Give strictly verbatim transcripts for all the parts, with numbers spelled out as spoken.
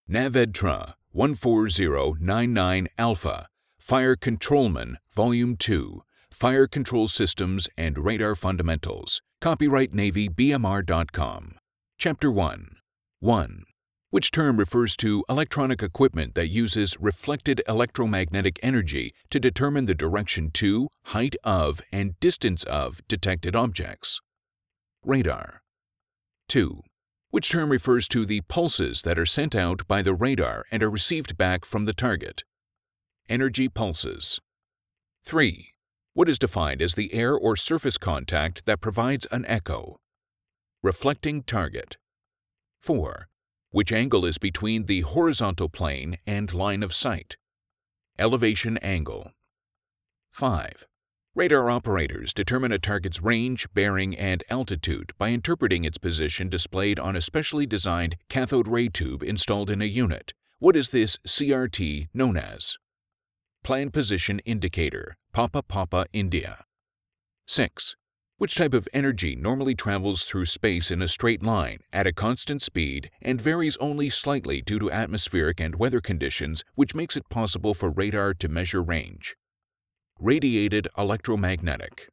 NAVEDTRA one four zero nine nine Alpha, Fire Controlman, Volume two, Fire Control Systems and Radar Fundamentals. Copyright Navy B M R dot com. Chapter one. one. Which term refers to electronic equipment that uses reflected electromagnetic energy to determine the direction to, height of, and distance of detected objects? Radar. two. Which term refers to the pulses that are sent out by the radar and are received back from the target? Energy pulses. three. What is defined as the air or surface contact that provides an echo? Reflecting target. four. Which angle is between the horizontal plane and line of sight? Elevation angle. five. Radar operators determine a target's range, bearing, and altitude by interpreting its position displayed on a specially designed cathode ray tube installed in a unit. What is this C R T known as? Plan Position Indicator, Papa Papa India. six. Which type of energy normally travels through space in a straight line at a constant speed and varies only slightly due to atmospheric and weather conditions, which makes it possible for radar to measure range? Radiated electromagnetic.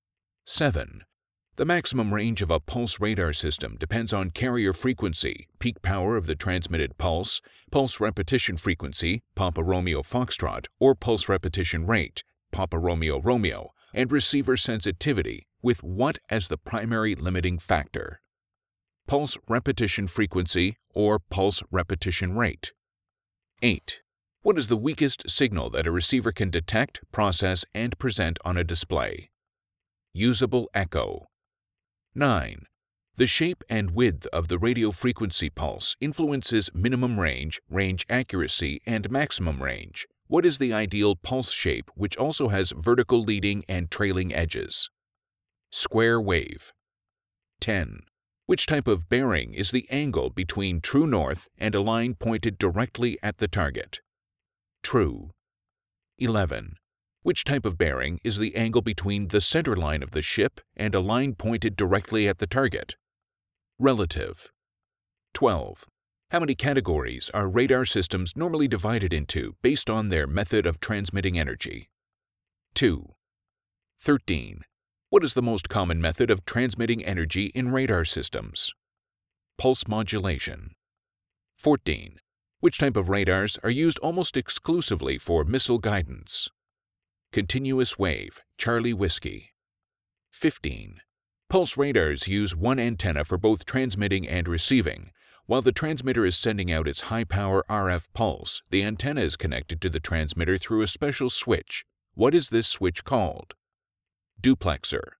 seven. The maximum range of a pulse radar system depends on carrier frequency, peak power of the transmitted pulse, pulse repetition frequency, Papa Romeo Foxtrot, or pulse repetition rate, Papa Romeo Romeo, and receiver sensitivity, with what as the primary limiting factor? Pulse repetition frequency or pulse repetition rate. eight. What is the weakest signal that a receiver can detect, process, and present on a display? Usable echo. nine. The shape and width of the radio frequency pulse influences minimum range, range accuracy, and maximum range. What is the ideal pulse shape which also has vertical leading and trailing edges? Square wave. ten. Which type of bearing is the angle between true north and a line pointed directly at the target? True. eleven. Which type of bearing is the angle between the center line of the ship and a line pointed directly at the target? Relative. twelve. How many categories are radar systems normally divided into based on their method of transmitting energy? two. thirteen. What is the most common method of transmitting energy in radar systems? Pulse modulation. fourteen. Which type of radars are used almost exclusively for missile guidance? Continuous wave, Charlie Whiskey. fifteen. Pulse radars use one antenna for both transmitting and receiving. While the transmitter is sending out its high-power R F pulse, the antenna is connected to the transmitter through a special switch. What is this switch called? Duplexer.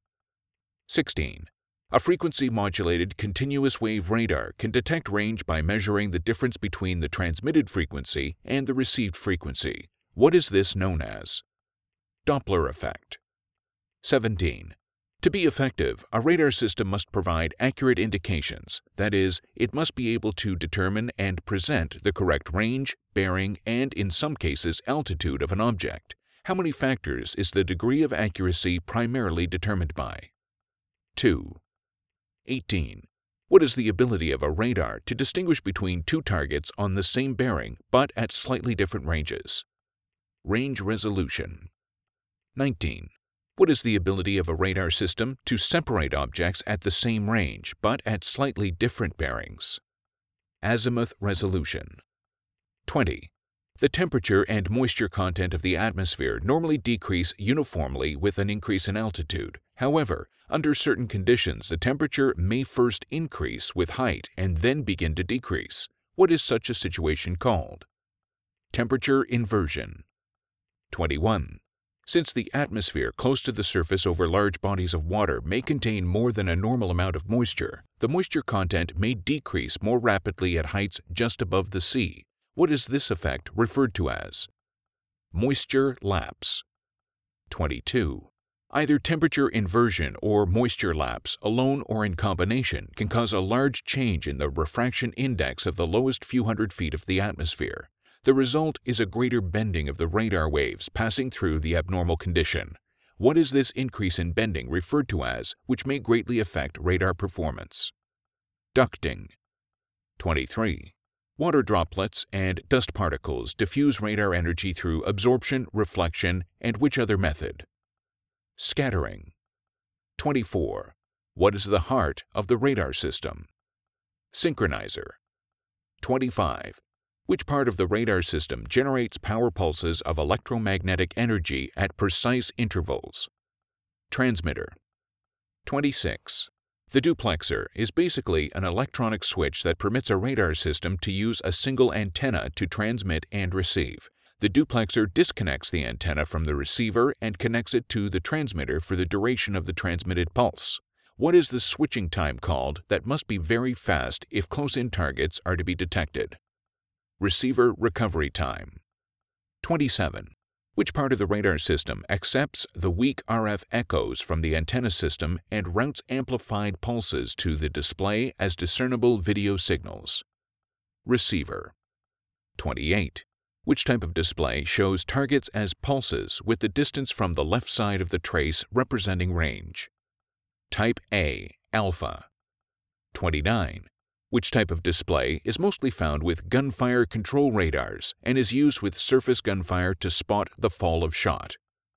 sixteen. A frequency-modulated continuous wave radar can detect range by measuring the difference between the transmitted frequency and the received frequency. What is this known as? Doppler effect. seventeen. To be effective, a radar system must provide accurate indications. That is, it must be able to determine and present the correct range, bearing, and in some cases altitude of an object. How many factors is the degree of accuracy primarily determined by? two. eighteen. What is the ability of a radar to distinguish between two targets on the same bearing but at slightly different ranges? Range resolution. nineteen. What is the ability of a radar system to separate objects at the same range but at slightly different bearings? Azimuth resolution. twenty. The temperature and moisture content of the atmosphere normally decrease uniformly with an increase in altitude. However, under certain conditions, the temperature may first increase with height and then begin to decrease. What is such a situation called? Temperature inversion. twenty-one. Since the atmosphere close to the surface over large bodies of water may contain more than a normal amount of moisture, the moisture content may decrease more rapidly at heights just above the sea. What is this effect referred to as? Moisture lapse. twenty-two. Either temperature inversion or moisture lapse, alone or in combination, can cause a large change in the refraction index of the lowest few hundred feet of the atmosphere. The result is a greater bending of the radar waves passing through the abnormal condition. What is this increase in bending referred to as, which may greatly affect radar performance? Ducting. twenty-three. Water droplets and dust particles diffuse radar energy through absorption, reflection, and which other method? Scattering. twenty-four. What is the heart of the radar system? Synchronizer. twenty-five. Which part of the radar system generates power pulses of electromagnetic energy at precise intervals? Transmitter. twenty-six. The duplexer is basically an electronic switch that permits a radar system to use a single antenna to transmit and receive. The duplexer disconnects the antenna from the receiver and connects it to the transmitter for the duration of the transmitted pulse. What is the switching time called that must be very fast if close-in targets are to be detected? Receiver recovery time. twenty-seven. Which part of the radar system accepts the weak R F echoes from the antenna system and routes amplified pulses to the display as discernible video signals? Receiver. twenty-eight. Which type of display shows targets as pulses with the distance from the left side of the trace representing range? Type A, alpha. twenty-nine. Which type of display is mostly found with gunfire control radars and is used with surface gunfire to spot the fall of shot?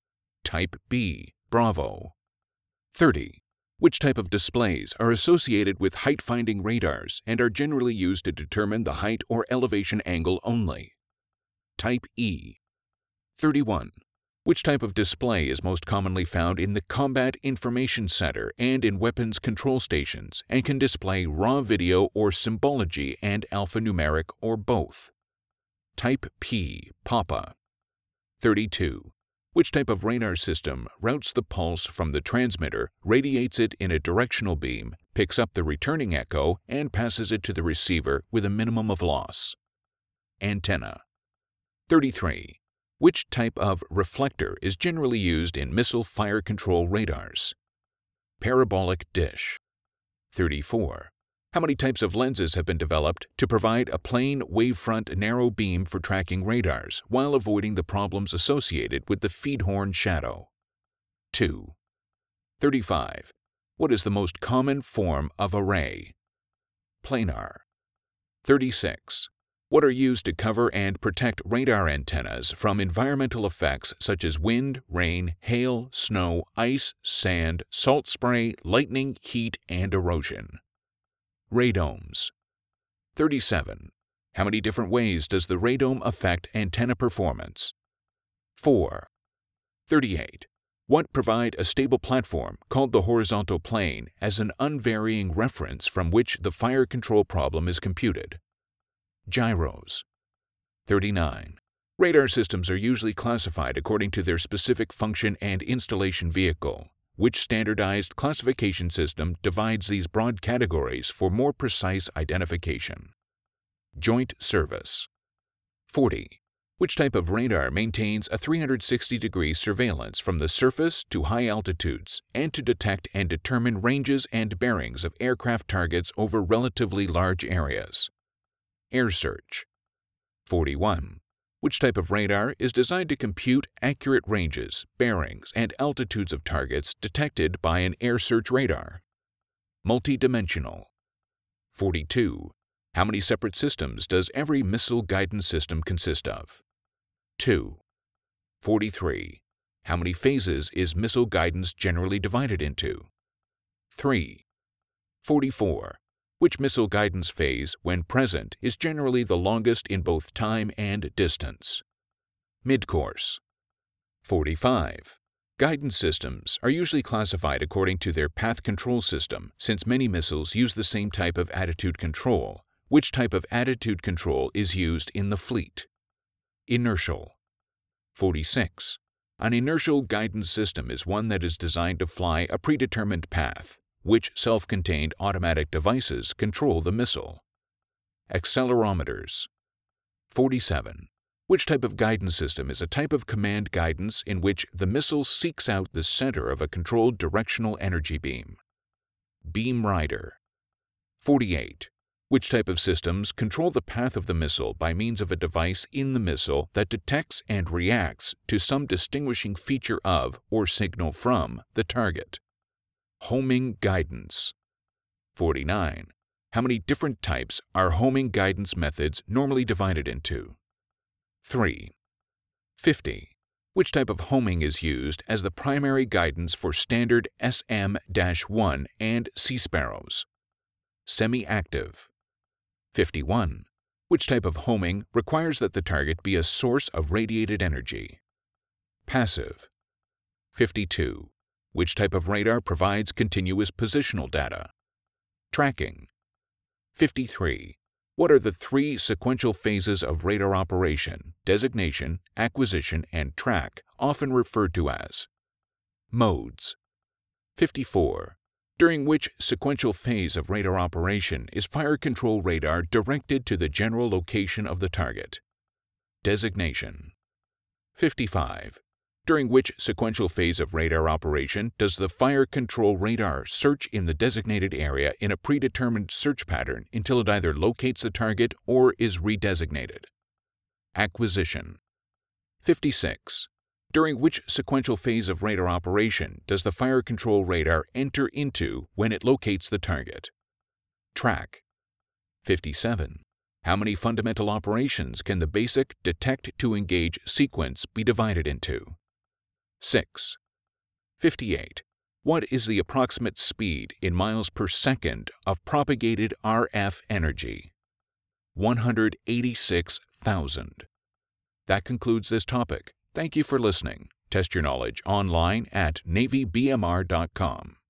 Type B, Bravo. thirty. Which type of displays are associated with height-finding radars and are generally used to determine the height or elevation angle only? Type E. thirty-one. Which type of display is most commonly found in the Combat Information Center and in weapons control stations and can display raw video or symbology and alphanumeric or both? Type P, Papa. thirty-two. Which type of radar system routes the pulse from the transmitter, radiates it in a directional beam, picks up the returning echo, and passes it to the receiver with a minimum of loss? Antenna. thirty-three. Which type of reflector is generally used in missile fire control radars? Parabolic dish. thirty-four. How many types of lenses have been developed to provide a plane wavefront narrow beam for tracking radars while avoiding the problems associated with the feed horn shadow? two. thirty-five. What is the most common form of array? Planar. thirty-six. What are used to cover and protect radar antennas from environmental effects such as wind, rain, hail, snow, ice, sand, salt spray, lightning, heat, and erosion? Radomes. thirty-seven. How many different ways does the radome affect antenna performance? four. thirty-eight. What provide a stable platform called the horizontal plane as an unvarying reference from which the fire control problem is computed? Gyros. thirty-nine. Radar systems are usually classified according to their specific function and installation vehicle. Which standardized classification system divides these broad categories for more precise identification? Joint service. forty. Which type of radar maintains a three hundred sixty degree surveillance from the surface to high altitudes and to detect and determine ranges and bearings of aircraft targets over relatively large areas? Air search. forty-one. Which type of radar is designed to compute accurate ranges, bearings, and altitudes of targets detected by an air search radar? Multidimensional. forty-two. How many separate systems does every missile guidance system consist of? two. forty-three. How many phases is missile guidance generally divided into? three. forty-four. Which missile guidance phase, when present, is generally the longest in both time and distance? Midcourse. forty-five. Guidance systems are usually classified according to their path control system, since many missiles use the same type of attitude control. Which type of attitude control is used in the fleet? Inertial. forty-six. An inertial guidance system is one that is designed to fly a predetermined path. Which self-contained automatic devices control the missile? Accelerometers. forty-seven. Which type of guidance system is a type of command guidance in which the missile seeks out the center of a controlled directional energy beam? Beam rider. forty-eight. Which type of systems control the path of the missile by means of a device in the missile that detects and reacts to some distinguishing feature of or signal from the target? Homing guidance. forty-nine. How many different types are homing guidance methods normally divided into? three. fifty. Which type of homing is used as the primary guidance for standard S M one and Sea Sparrows? Semi-active. fifty-one. Which type of homing requires that the target be a source of radiated energy? Passive. fifty-two. Which type of radar provides continuous positional data? Tracking. fifty-three. What are the three sequential phases of radar operation, designation, acquisition, and track, often referred to as? Modes. fifty-four. During which sequential phase of radar operation is fire control radar directed to the general location of the target? Designation. fifty-five. During which sequential phase of radar operation does the fire control radar search in the designated area in a predetermined search pattern until it either locates the target or is redesignated? Acquisition. fifty-six. During which sequential phase of radar operation does the fire control radar enter into when it locates the target? Track. fifty-seven. How many fundamental operations can the basic detect-to-engage sequence be divided into? six. fifty-eight. What is the approximate speed in miles per second of propagated R F energy? one hundred eighty-six thousand. That concludes this topic. Thank you for listening. Test your knowledge online at Navy B M R dot com.